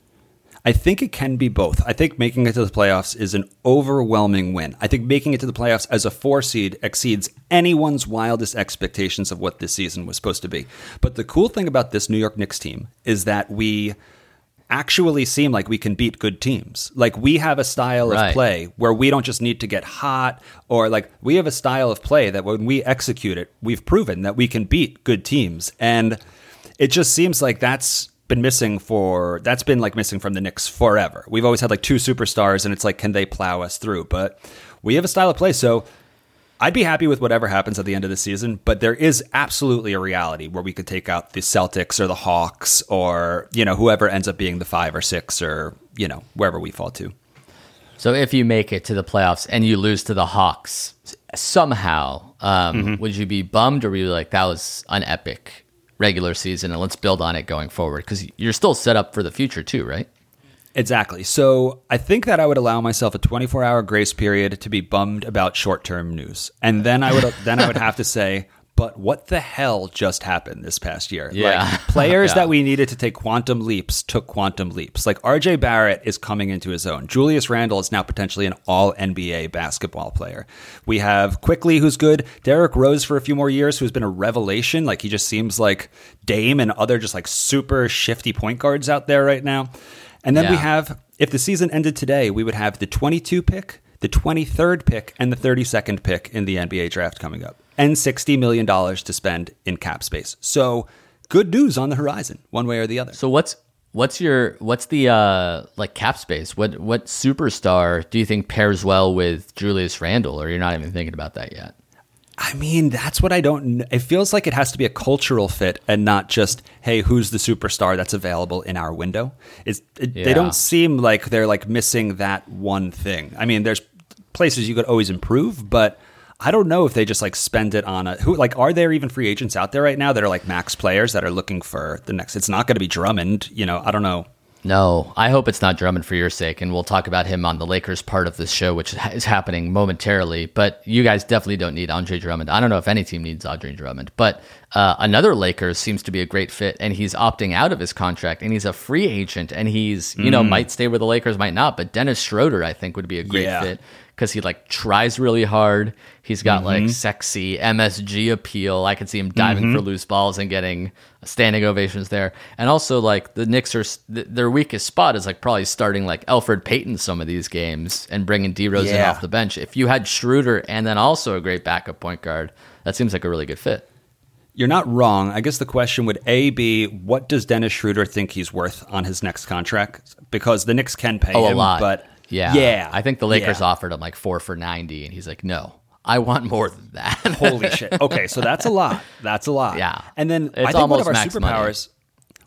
I think it can be both. I think making it to the playoffs is an overwhelming win. I think making it to the playoffs as a four seed exceeds anyone's wildest expectations of what this season was supposed to be. But the cool thing about this New York Knicks team is that we actually seem like we can beat good teams. Like we have a style of Right. play where we don't just need to get hot, or like we have a style of play that when we execute it, we've proven that we can beat good teams. And it just seems like that's been missing for that's been like missing from the Knicks forever. We've always had like two superstars, and it's like, can they plow us through? But we have a style of play, so I'd be happy with whatever happens at the end of the season. But there is absolutely a reality where we could take out the Celtics or the Hawks, or you know whoever ends up being the five or six, or you know wherever we fall to. So if you make it to the playoffs and you lose to the Hawks somehow, um, Mm-hmm. would you be bummed, or were you like, that was an epic regular season and let's build on it going forward? Because you're still set up for the future too, right? Exactly. So I think that I would allow myself a twenty-four hour grace period to be bummed about short-term news. And then I would then I would have to say, but what the hell just happened this past year? Yeah. Like, players Yeah. that we needed to take quantum leaps took quantum leaps. Like R J Barrett is coming into his own. Julius Randle is now potentially an all N B A basketball player. We have Quickly, who's good. Derrick Rose for a few more years, who's been a revelation. Like he just seems like Dame and other just like super shifty point guards out there right now. And then we Yeah. have, if the season ended today, we would have the twenty-two pick, the twenty-third pick, and the thirty-second pick in the N B A draft coming up, and sixty million dollars to spend in cap space. So good news on the horizon, one way or the other. So what's what's your what's the uh, like cap space? What what superstar do you think pairs well with Julius Randle, or you're not even thinking about that yet? I mean, that's what I don't kn- It feels like it has to be a cultural fit and not just, hey, who's the superstar that's available in our window? It's, it, Yeah. They don't seem like they're like missing that one thing. I mean, there's places you could always improve, but I don't know if they just like spend it on a who like are there even free agents out there right now that are like max players that are looking for the next? It's not going to be Drummond, you know. I don't know. No, I hope it's not Drummond for your sake, and we'll talk about him on the Lakers part of this show, which is happening momentarily. But you guys definitely don't need Andre Drummond. I don't know if any team needs Andre Drummond, but uh, another Lakers seems to be a great fit, and he's opting out of his contract, and he's a free agent, and he's, you know, might stay with the Lakers, might not, but Dennis Schroeder, I think, would be a great Yeah. fit because he like tries really hard. He's got like sexy M S G appeal. I could see him diving for loose balls and getting standing ovations there. And also like the Knicks are th- their weakest spot is like probably starting like Elfrid Payton some of these games and bringing DeRozan Yeah. off the bench. If you had Schroeder and then also a great backup point guard, that seems like a really good fit. You're not wrong. I guess the question would A be, what does Dennis Schroeder think he's worth on his next contract? Because the Knicks can pay Oh, a him, lot. but Yeah. yeah, I think the Lakers yeah. offered him like four for ninety and he's like, no, I want more than that. Holy shit. Okay, so that's a lot. That's a lot. Yeah. And then It's I think one almost of our max money. superpowers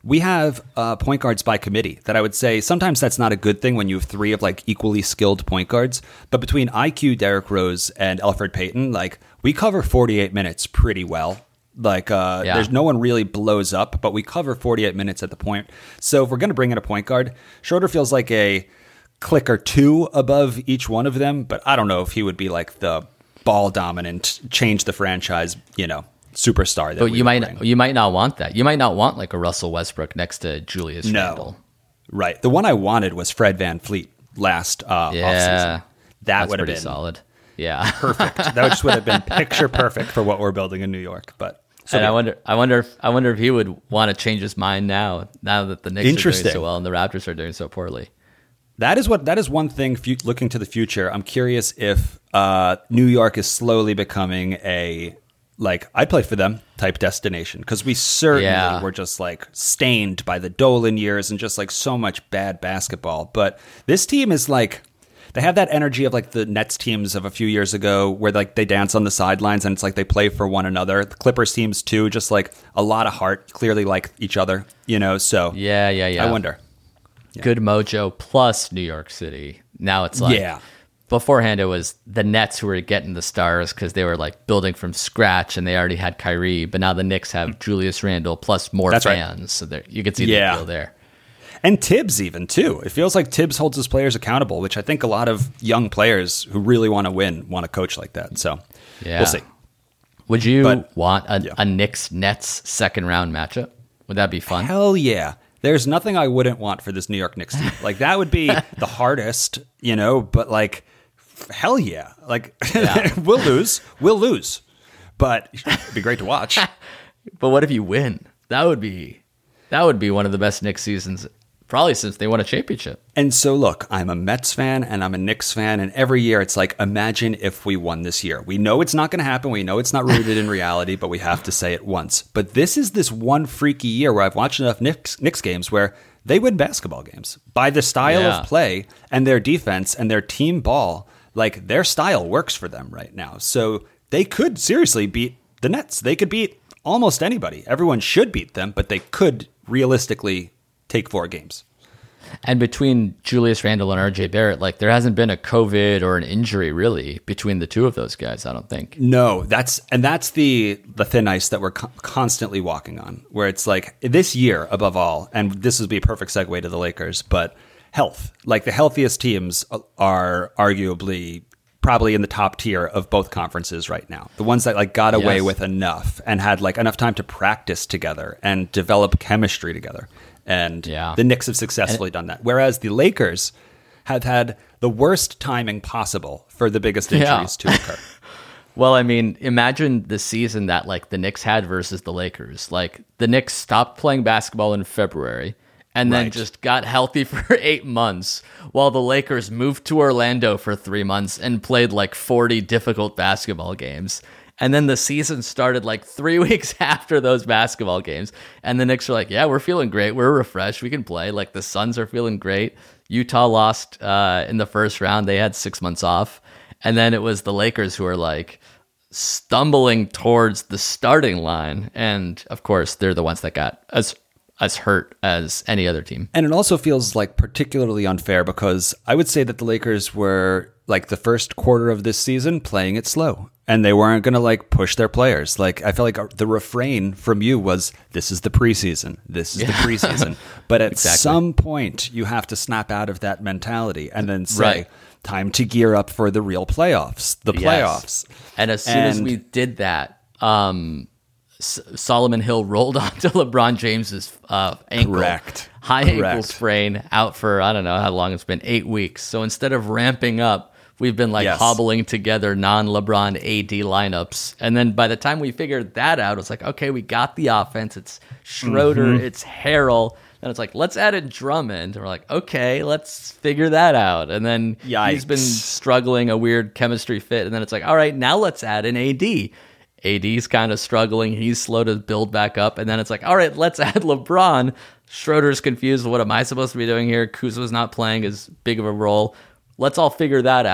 we have uh, point guards by committee that I would say sometimes that's not a good thing when you have three of like equally skilled point guards. But between I Q, Derrick Rose, and Elfrid Payton, like we cover forty-eight minutes pretty well. Like uh, yeah. there's no one really blows up, but we cover forty-eight minutes at the point. So if we're going to bring in a point guard, Schroeder feels like a click or two above each one of them. But I don't know if he would be like the ball dominant, change the franchise, you know, superstar. That but we you might bring. you might not want that. You might not want like a Russell Westbrook next to Julius no. Randle. Right. The one I wanted was Fred VanVleet last uh, Yeah, offseason. That that's would have pretty been solid. Yeah, perfect. That just would have been picture perfect for what we're building in New York. But so and yeah. I wonder, I wonder, if, I wonder if he would want to change his mind now, now that the Knicks are doing Interesting. so well and the Raptors are doing so poorly. That is what that is one thing. Fu- looking to the future, I'm curious if uh, New York is slowly becoming a like I'd play for them type destination, because we certainly Yeah. were just like stained by the Dolan years and just like so much bad basketball. But this team is like they have that energy of like the Nets teams of a few years ago, where like they dance on the sidelines and it's like they play for one another. The Clippers teams too, just like a lot of heart, clearly like each other, you know. So Yeah, yeah, yeah. I wonder. Good mojo plus New York City. Now it's like Yeah. beforehand it was the Nets who were getting the stars because they were like building from scratch and they already had Kyrie. But now the Knicks have Julius Randle plus more That's right. fans, so there you can see Yeah. the appeal there. And Tibbs even, too. It feels like Tibbs holds his players accountable, which I think a lot of young players who really want to win want to coach like that. So Yeah. we'll see. Would you But- want a, yeah. a Knicks Nets second round matchup? Would that be fun? Hell yeah. There's nothing I wouldn't want for this New York Knicks team. Like, that would be the hardest, you know, but like, f- hell yeah. Like, Yeah. we'll lose. We'll lose. But it'd be great to watch. But what if you win? That would be that would be one of the best Knicks seasons probably since they won a championship. And so, look, I'm a Mets fan and I'm a Knicks fan. And every year it's like, imagine if we won this year. We know it's not going to happen. We know it's not rooted in reality, but we have to say it once. But this is this one freaky year where I've watched enough Knicks, Knicks games where they win basketball games by the style Yeah. of play and their defense and their team ball. Like, their style works for them right now. So they could seriously beat the Nets. They could beat almost anybody. Everyone should beat them, but they could realistically take four games. And between Julius Randle and R J Barrett, like there hasn't been a COVID or an injury really between the two of those guys, I don't think. No, that's and that's the the thin ice that we're co- constantly walking on, where it's like this year above all, and this would be a perfect segue to the Lakers, but health. Like the healthiest teams are arguably probably in the top tier of both conferences right now. The ones that like got away Yes. with enough and had like enough time to practice together and develop chemistry together. And Yeah. the Knicks have successfully done that. Whereas the Lakers have had the worst timing possible for the biggest injuries Yeah. to occur. Well, I mean, imagine the season that like the Knicks had versus the Lakers. Like the Knicks stopped playing basketball in February and then Right. just got healthy for eight months while the Lakers moved to Orlando for three months and played like forty difficult basketball games. And then the season started like three weeks after those basketball games. And the Knicks are like, yeah, we're feeling great. We're refreshed. We can play. Like the Suns are feeling great. Utah lost uh, in the first round. They had six months off. And then it was the Lakers who are like stumbling towards the starting line. And of course, they're the ones that got as as hurt as any other team. And it also feels like particularly unfair because I would say that the Lakers were like the first quarter of this season playing it slow. And they weren't going to like push their players. Like I feel like the refrain from you was, this is the preseason. This is the preseason. But at Exactly. some point, you have to snap out of that mentality and then say, Right. time to gear up for the real playoffs, the Yes. playoffs. And as soon as And- we did that, um, S- Solomon Hill rolled onto LeBron James's uh, ankle. Correct. High ankle Correct. sprain, out for, I don't know how long it's been, eight weeks. So instead of ramping up, we've been like Yes. hobbling together non-LeBron A D lineups. And then by the time we figured that out, it's like, okay, we got the offense. It's Schroeder, Mm-hmm. it's Harrell. And it's like, let's add in Drummond. And we're like, okay, let's figure that out. And then he's been Yikes. struggling, a weird chemistry fit. And then it's like, all right, now let's add in A D. A D's kind of struggling. He's slow to build back up. And then it's like, all right, let's add LeBron. Schroeder's confused. What am I supposed to be doing here? Kuzma's not playing as big of a role. Let's all figure that out.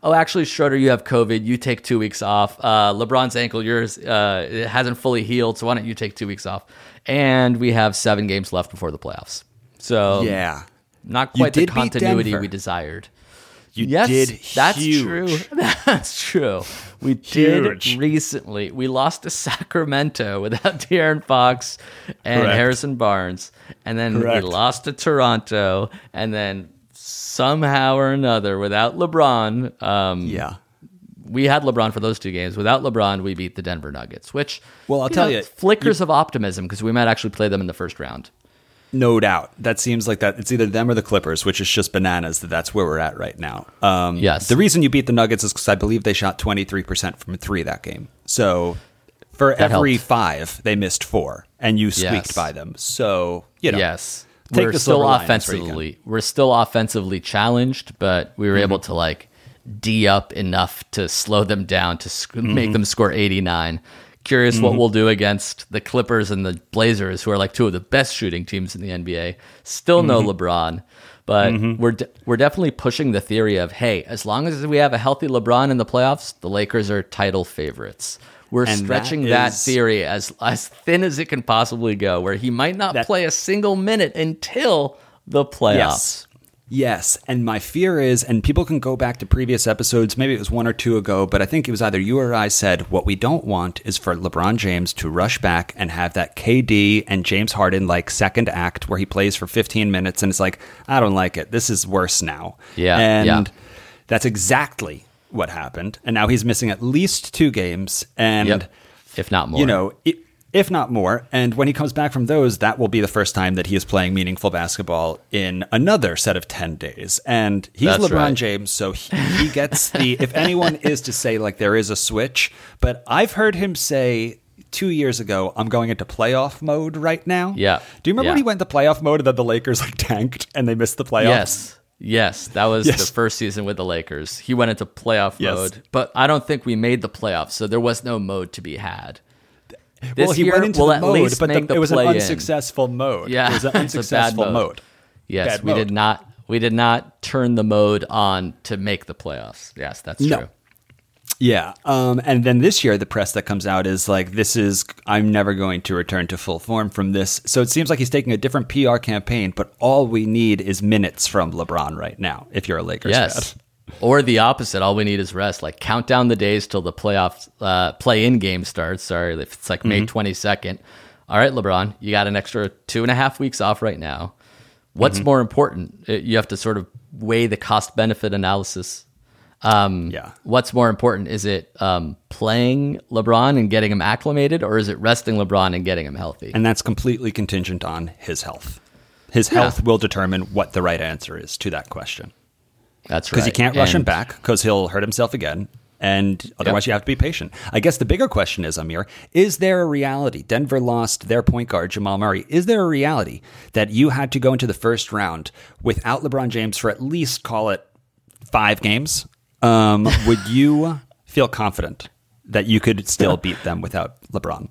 oh, actually, Schroeder, you have COVID. You take two weeks off. Uh, LeBron's ankle, yours, uh, it hasn't fully healed. So why don't you take two weeks off? And we have seven games left before the playoffs. So yeah, not quite the did beat continuity Denver. we desired. You yes, did that's huge. true. That's true. We did Huge. recently. We lost to Sacramento without De'Aaron Fox and Correct. Harrison Barnes. And then Correct. we lost to Toronto. And then somehow or another, without LeBron, um, Yeah. we had LeBron for those two games. Without LeBron, we beat the Denver Nuggets, which, Well, I'll tell you, flickers of optimism because we might actually play them in the first round. No doubt. That seems like that. It's either them or the Clippers, which is just bananas that that's where we're at right now. Um, Yes. The reason you beat the Nuggets is because I believe they shot twenty-three percent from three that game. So for That every helped. five, they missed four, and you squeaked Yes. by them. So, you know. Yes. Take We're the still silver linings where you offensively we're still offensively challenged, but we were Mm-hmm. able to like D up enough to slow them down to sc- Mm-hmm. make them score eighty-nine. Curious what we'll do against the Clippers and the Blazers, who are like two of the best shooting teams in the N B A. Still no Mm-hmm. LeBron, but we're de- we're definitely pushing the theory of, hey, as long as we have a healthy LeBron in the playoffs, the Lakers are title favorites. We're And that stretching that, is- theory as as thin as it can possibly go, where he might not That- play a single minute until the playoffs. Yes. Yes. And my fear is, and people can go back to previous episodes, maybe it was one or two ago, but I think it was either you or I said, what we don't want is for LeBron James to rush back and have that K D and James Harden like second act where he plays for fifteen minutes and it's like, I don't like it. This is worse now. Yeah, And yeah. that's exactly what happened. And now he's missing at least two games. And, Yep. If not more. you know, it, if not more. And when he comes back from those, that will be the first time that he is playing meaningful basketball in another set of ten days. And he's That's LeBron right. James, so he, he gets the, if anyone is to say like there is a switch, but I've heard him say two years ago, I'm going into playoff mode right now. Yeah. Do you remember Yeah. when he went to playoff mode and then the Lakers like tanked and they missed the playoffs? Yes. Yes, that was Yes. the first season with the Lakers. He went into playoff Yes. mode, but I don't think we made the playoffs, so there was no mode to be had. This Well, he year, went into we'll the at mode, least but make the, the it was an play-in. unsuccessful mode. Yeah, It was an it's a bad unsuccessful mode. mode. Yes, Bad we mode. did not. We did not turn the mode on to make the playoffs. Yes, that's No. true. Yeah. Um, and then this year, the press that comes out is like, this is, I'm never going to return to full form from this. So it seems like he's taking a different P R campaign, but all we need is minutes from LeBron right now, if you're a Lakers Yes. fan. Or the opposite. All we need is rest. Like count down the days till the playoffs uh, play-in game starts. Sorry, if it's like May twenty-second. All right, LeBron, you got an extra two and a half weeks off right now. What's more important? It- you have to sort of weigh the cost-benefit analysis. Um, Yeah. What's more important? Is it um, playing LeBron and getting him acclimated, or is it resting LeBron and getting him healthy? And that's completely contingent on his health. His Yeah. health will determine what the right answer is to that question. That's right. Because you can't rush him And- back because he'll hurt himself again. And otherwise, you have to be patient. I guess the bigger question is, Amir, is there a reality? Denver lost their point guard, Jamal Murray. Is there a reality that you had to go into the first round without LeBron James for at least, call it, five games? Um, would you feel confident that you could still beat them without LeBron?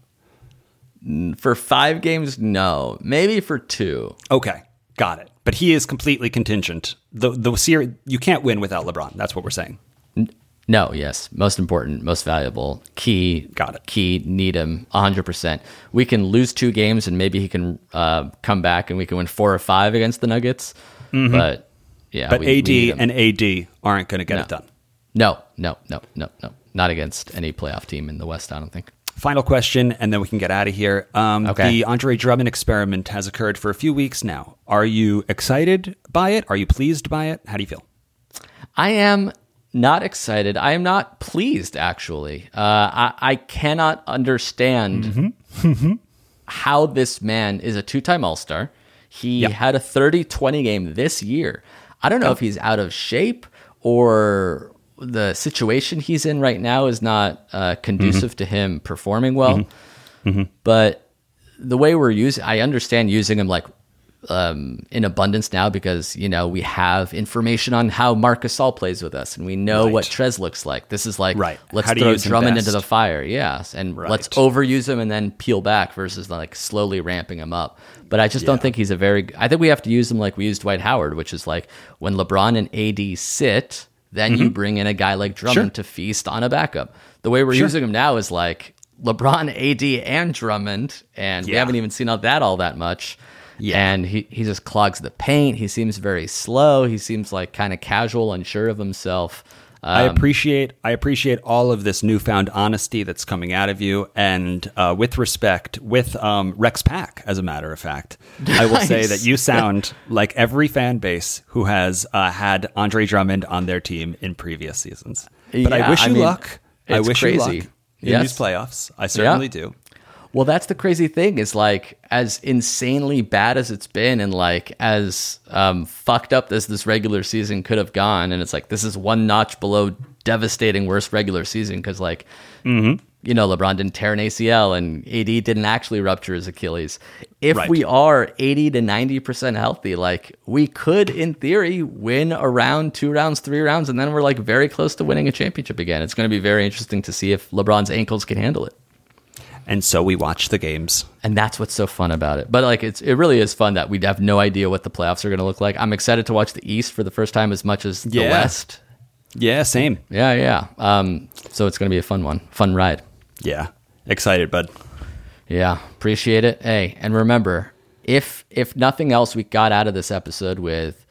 For five games, no. Maybe for two. Okay, got it. But he is completely contingent. The the series, you can't win without LeBron. That's what we're saying. No, yes. Most important, most valuable, key. Got it. Key, need him one hundred percent. We can lose two games and maybe he can uh, come back and we can win four or five against the Nuggets. But yeah, But we, we A D need him. and A D aren't going to get No. it done. No, no, no, no, no. Not against any playoff team in the West, I don't think. Final question, and then we can get out of here. Um, Okay. The Andre Drummond experiment has occurred for a few weeks now. Are you excited by it? Are you pleased by it? How do you feel? I am not excited. I am not pleased, actually. Uh, I, I cannot understand how this man is a two-time All-Star. He Yep. had a thirty twenty game this year. I don't know if he's out of shape or the situation he's in right now is not uh, conducive to him performing well. But the way we're using, I understand using him like um, in abundance now because, you know, we have information on how Marc Gasol plays with us and we know what Right. Trez looks like. This is like, Right. let's How to throw use him Drummond best. into the fire. Yes. And Right. let's overuse him and then peel back versus like slowly ramping him up. But I just don't think he's a very, I think we have to use him like we used Dwight Howard, which is like when LeBron and A D sit, then mm-hmm. you bring in a guy like Drummond sure. to feast on a backup. The way we're sure. using him now is like LeBron, A D, and Drummond, and yeah. we haven't even seen that all that much. Yeah. And he, he just clogs the paint. He seems very slow. He seems like kind of casual, unsure of himself. Um, I appreciate I appreciate all of this newfound honesty that's coming out of you, and uh, with respect, with um, Rex Pack, as a matter of fact, I will nice. say that you sound like every fan base who has uh, had Andre Drummond on their team in previous seasons. But yeah, I wish you I mean, luck. I wish crazy. you luck in yes. these playoffs. I certainly yeah. do. Well, that's the crazy thing is like as insanely bad as it's been and like as um, fucked up as this regular season could have gone. And it's like this is one notch below devastating worst regular season because like, mm-hmm. you know, LeBron didn't tear an A C L and A D didn't actually rupture his Achilles. If right. we are eighty to ninety percent healthy, like we could, in theory, win a round, two rounds, three rounds, and then we're like very close to winning a championship again. It's going to be very interesting to see if LeBron's ankles can handle it. And so we watch the games. And that's what's so fun about it. But like it's it really is fun that we have no idea what the playoffs are going to look like. I'm excited to watch the East for the first time as much as yeah. the West. Yeah, same. Yeah, yeah. Um, so it's going to be a fun one. Fun ride. Yeah. Excited, bud. Yeah. Appreciate it. Hey, and remember, if if nothing else, we got out of this episode with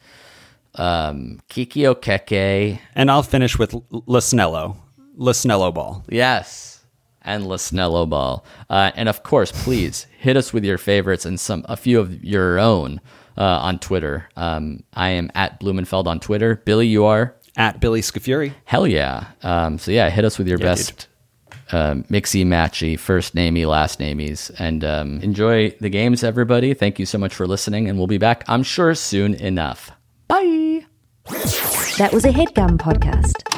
um, Kiki Okeke. And I'll finish with Lesnello. Lesnello ball. Yes. And Lesnello ball. Uh, and of course, please hit us with your favorites and some a few of your own uh, on Twitter. Um, I am at Blumenfeld on Twitter. Billy, you are? At Billy Scafuri. Hell yeah. Um, so yeah, hit us with your yeah, best uh, mixy, matchy, first namey, last nameys. And um, enjoy the games, everybody. Thank you so much for listening. And we'll be back, I'm sure, soon enough. Bye. That was a HeadGum podcast.